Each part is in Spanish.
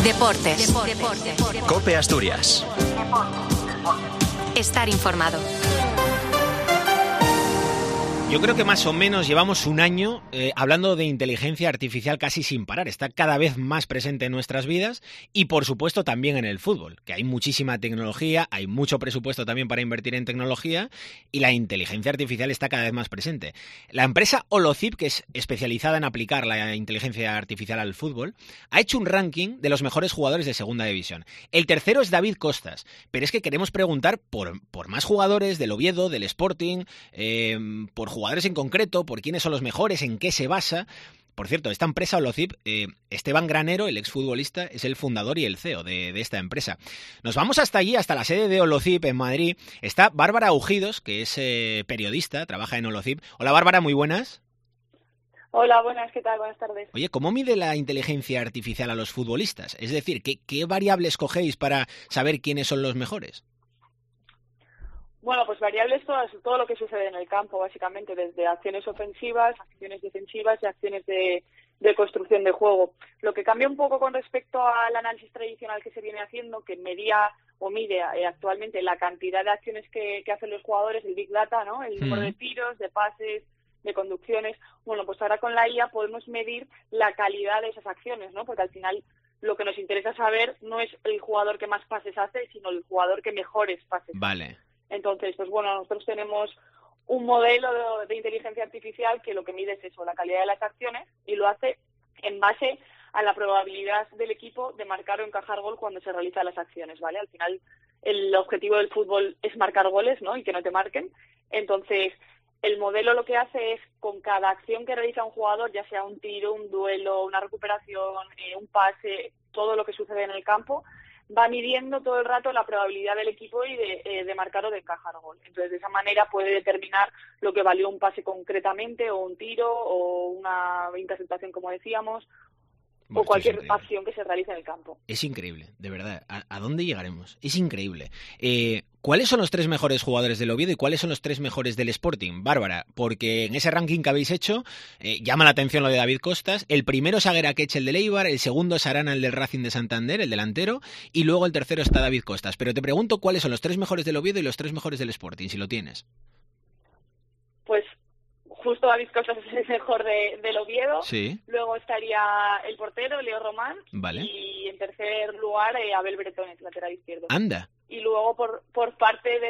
Deportes. COPE Asturias. Estar informado. Yo creo que más o menos llevamos un año hablando de inteligencia artificial casi sin parar. Está cada vez más presente en nuestras vidas y, por supuesto, también en el fútbol, que hay muchísima tecnología, hay mucho presupuesto también para invertir en tecnología y la inteligencia artificial está cada vez más presente. La empresa Holocip, que es especializada en aplicar la inteligencia artificial al fútbol, ha hecho un ranking de los mejores jugadores de Segunda División. El tercero es David Costas, pero es que queremos preguntar por más jugadores del Oviedo, del Sporting, por jugadores en concreto, por quiénes son los mejores, en qué se basa. Por cierto, esta empresa Holocip, Esteban Granero, el exfutbolista, es el fundador y el CEO de esta empresa. Nos vamos hasta allí, hasta la sede de Holocip en Madrid. Está Bárbara Augidos, que es periodista, trabaja en Holocip. Hola Bárbara, muy buenas. Hola, buenas, ¿qué tal? Buenas tardes. Oye, ¿cómo mide la inteligencia artificial a los futbolistas? Es decir, ¿qué variables cogéis para saber quiénes son los mejores? Bueno, pues variables todas, todo lo que sucede en el campo, básicamente, desde acciones ofensivas, acciones defensivas y acciones de construcción de juego. Lo que cambia un poco con respecto al análisis tradicional que se viene haciendo, que medía o mide actualmente la cantidad de acciones que hacen los jugadores, el Big Data, ¿no? El número de tiros, de pases, de conducciones. Bueno, pues ahora con la IA podemos medir la calidad de esas acciones, ¿no? Porque al final lo que nos interesa saber no es el jugador que más pases hace, sino el jugador que mejores pases hace. Vale. Entonces, pues bueno, nosotros tenemos un modelo de inteligencia artificial que lo que mide es eso, la calidad de las acciones, y lo hace en base a la probabilidad del equipo de marcar o encajar gol cuando se realizan las acciones, ¿vale? Al final, el objetivo del fútbol es marcar goles, ¿no? Y que no te marquen. Entonces, el modelo lo que hace es, con cada acción que realiza un jugador, ya sea un tiro, un duelo, una recuperación, un pase, todo lo que sucede en el campo, va midiendo todo el rato la probabilidad del equipo y de marcar o de encajar gol. Entonces, de esa manera puede determinar lo que valió un pase concretamente, o un tiro, o una interceptación, como decíamos, o cualquier acción que se realice en el campo. Es increíble, de verdad. ¿A dónde llegaremos? Es increíble. ¿Cuáles son los tres mejores jugadores del Oviedo y cuáles son los tres mejores del Sporting, Bárbara? Porque en ese ranking que habéis hecho llama la atención lo de David Costas. El primero es Agueraquech, el del Eibar, el segundo es Arana, el del Racing de Santander, el delantero, y luego el tercero está David Costas. Pero te pregunto cuáles son los tres mejores del Oviedo y los tres mejores del Sporting, si lo tienes. Pues justo David Costas es el mejor del Oviedo. Sí. Luego estaría el portero, Leo Román. Vale. Y en tercer lugar, Abel Bretones, lateral izquierdo. Anda. Y luego por parte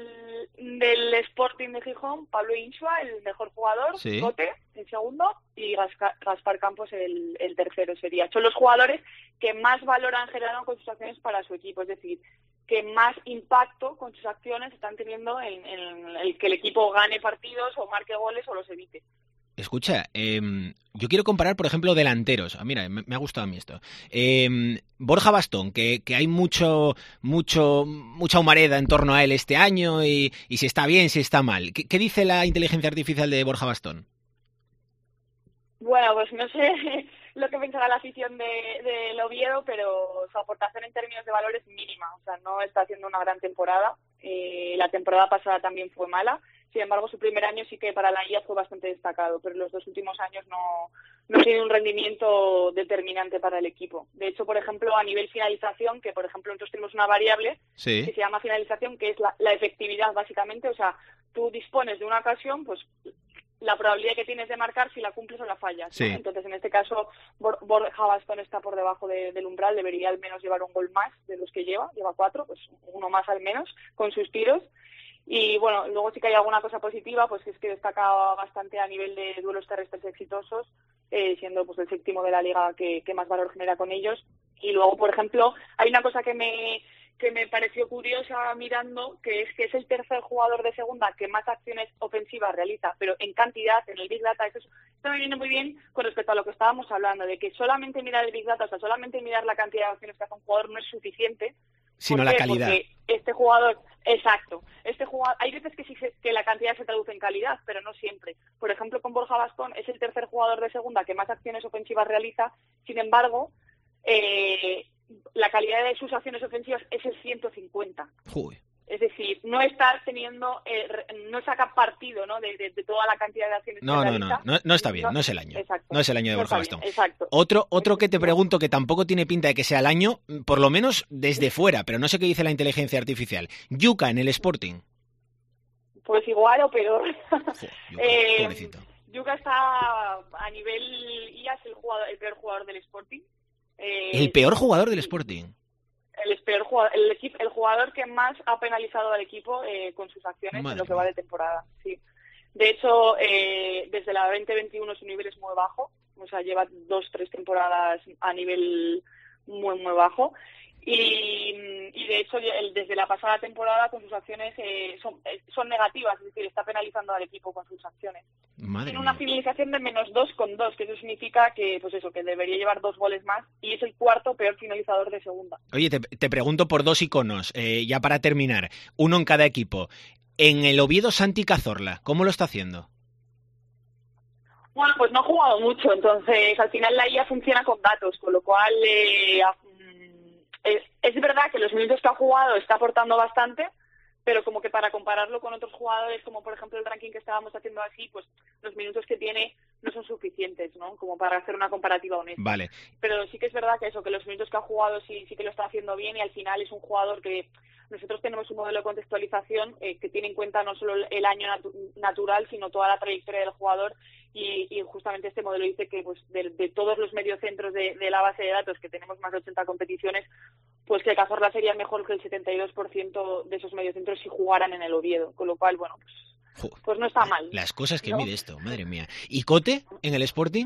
del Sporting de Gijón, Pablo Insua, el mejor jugador, sí. Cote, el segundo, y Gaspar Campos, el tercero sería. Son los jugadores que más valor han generado con sus acciones para su equipo, es decir, que más impacto con sus acciones están teniendo en el que el equipo gane partidos o marque goles o los evite. Escucha, yo quiero comparar, por ejemplo, delanteros. Mira, me ha gustado a mí esto. Borja Bastón, que hay mucha humareda en torno a él este año y si está bien, si está mal. ¿Qué dice la inteligencia artificial de Borja Bastón? Bueno, pues no sé lo que pensará la afición del Oviedo, pero su aportación en términos de valor es mínima. O sea, no está haciendo una gran temporada. La temporada pasada también fue mala. Sin embargo, su primer año sí que para la IA fue bastante destacado, pero los dos últimos años no tiene un rendimiento determinante para el equipo. De hecho, por ejemplo, a nivel finalización, que por ejemplo nosotros tenemos una variable sí. que se llama finalización, que es la efectividad, básicamente. O sea, tú dispones de una ocasión, pues la probabilidad que tienes de marcar si la cumples o la fallas, ¿no? Sí. Entonces, en este caso, Borja Bastón está por debajo del umbral, debería al menos llevar un gol más de los que lleva 4, pues uno más al menos, con sus tiros. Y bueno, luego sí que hay alguna cosa positiva, pues es que destaca bastante a nivel de duelos terrestres exitosos, siendo pues el séptimo de la liga que más valor genera con ellos. Y luego, por ejemplo, hay una cosa que me pareció curiosa mirando, que es el tercer jugador de segunda que más acciones ofensivas realiza, pero en cantidad, en el Big Data. Esto me viene muy bien con respecto a lo que estábamos hablando, de que solamente mirar el Big Data, o sea, solamente mirar la cantidad de acciones que hace un jugador no es suficiente, sino la calidad. Porque este jugador, exacto, hay veces que la cantidad se traduce en calidad, pero no siempre. Por ejemplo, con Borja Bastón es el tercer jugador de segunda que más acciones ofensivas realiza, sin embargo, la calidad de sus acciones ofensivas es el 150. Uy. Es decir, no estar teniendo, no saca partido, ¿no? de toda la cantidad de acciones que realiza. No está bien, no es el año. Exacto. No es el año de Borja Bastón. Exacto. Otro que te pregunto que tampoco tiene pinta de que sea el año, por lo menos desde fuera, pero no sé qué dice la inteligencia artificial. Yuka en el Sporting. Pues igual o peor. Pobrecito. Yuka está a nivel IA, es el peor jugador del Sporting. ¿El peor jugador del Sporting? El jugador que más ha penalizado al equipo con sus acciones en lo que va de temporada. Sí. De hecho, desde la 2021 su nivel es muy bajo, o sea, lleva 2-3 temporadas a nivel muy, muy bajo. Y de hecho, desde la pasada temporada con sus acciones son negativas, es decir, está penalizando al equipo con sus acciones. Tiene una finalización de -2,2, que eso significa que, pues eso, que debería llevar 2 goles más y es el cuarto peor finalizador de segunda. Oye, te pregunto por 2 iconos, ya para terminar, uno en cada equipo. En el Oviedo, Santi Cazorla, ¿cómo lo está haciendo? Bueno, pues no ha jugado mucho, entonces al final la IA funciona con datos, con lo cual es verdad que los minutos que ha jugado está aportando bastante, pero como que para compararlo con otros jugadores, como por ejemplo el ranking que estábamos haciendo así, pues los minutos que tiene no son suficientes, ¿no? Como para hacer una comparativa honesta. Vale. Pero sí que es verdad que eso, que los minutos que ha jugado sí que lo está haciendo bien y al final es un jugador que nosotros tenemos un modelo de contextualización que tiene en cuenta no solo el año natural, sino toda la trayectoria del jugador y justamente este modelo dice que pues de todos los mediocentros de la base de datos, que tenemos más de 80 competiciones, pues que Cazorla sería mejor que el 72% de esos mediocentros si jugaran en el Oviedo, con lo cual, bueno, pues no está mal. Las cosas que mide esto, madre mía. ¿Y Cote en el Sporting?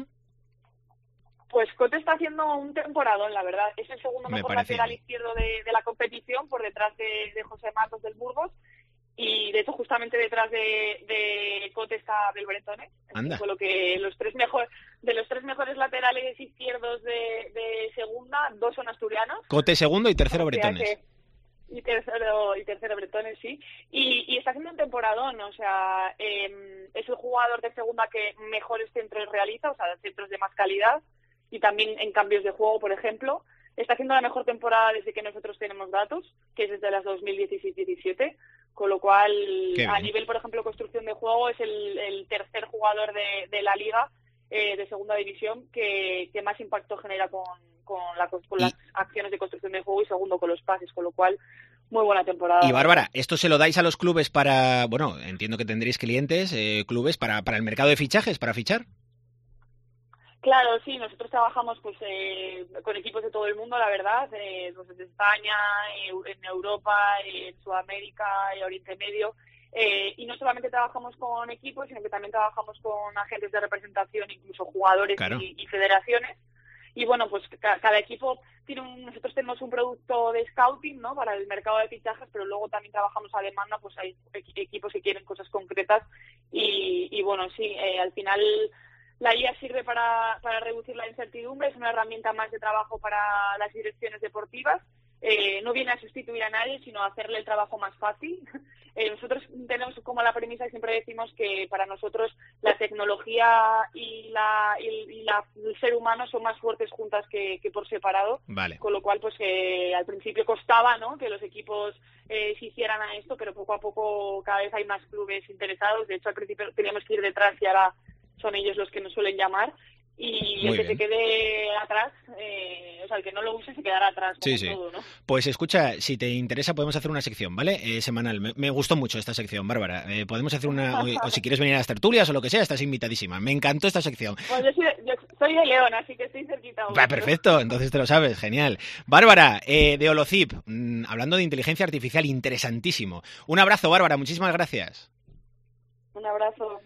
Pues Cote está haciendo un temporadón, la verdad. Es el segundo mejor lateral izquierdo de la competición, por detrás de José Marcos del Burgos. Y de hecho, justamente detrás de Cote está Belbretones. Con lo que los tres mejores laterales izquierdos de segunda, 2 son asturianos. Cote segundo y tercero Bretones. Y tercero Bretones, sí. Y está haciendo un temporadón, o sea, es el jugador de segunda que mejores centros realiza, o sea, centros de más calidad. Y también en cambios de juego, por ejemplo. Está haciendo la mejor temporada desde que nosotros tenemos datos, que es desde las 2016-17, con lo cual, a nivel, por ejemplo, construcción de juego, es el tercer jugador de la Liga de segunda división que más impacto genera con las acciones de construcción de juego y segundo con los pases, con lo cual, muy buena temporada. Y Bárbara, ¿esto se lo dais a los clubes para, bueno, entiendo que tendréis clientes, clubes para el mercado de fichajes, para fichar? Claro, sí, nosotros trabajamos pues con equipos de todo el mundo, la verdad, pues, de España, en Europa, en Sudamérica, en Oriente Medio, y no solamente trabajamos con equipos, sino que también trabajamos con agentes de representación, incluso jugadores y federaciones. Y bueno, pues cada equipo nosotros tenemos un producto de scouting, ¿no? Para el mercado de fichajes, pero luego también trabajamos a demanda, pues hay equipos que quieren cosas concretas y bueno, sí, al final la IA sirve para reducir la incertidumbre, es una herramienta más de trabajo para las direcciones deportivas. No viene a sustituir a nadie, sino a hacerle el trabajo más fácil. Nosotros tenemos como la premisa y siempre decimos que para nosotros la tecnología y el ser humano son más fuertes juntas que por separado. Vale. Con lo cual, pues al principio costaba, ¿no?, que los equipos se hicieran a esto, pero poco a poco cada vez hay más clubes interesados. De hecho, al principio teníamos que ir detrás y ahora son ellos los que nos suelen llamar. Y el que se quede atrás, o sea, el que no lo use se quedará atrás, como todo, ¿no? Pues escucha, si te interesa podemos hacer una sección, ¿vale? Semanal. Me gustó mucho esta sección, Bárbara. Podemos hacer una, o si quieres venir a las tertulias o lo que sea, estás invitadísima. Me encantó esta sección. Pues yo soy de León, así que estoy cerquita. Perfecto, entonces te lo sabes, genial. Bárbara, de Holocip, hablando de inteligencia artificial, interesantísimo. Un abrazo, Bárbara, muchísimas gracias. Un abrazo.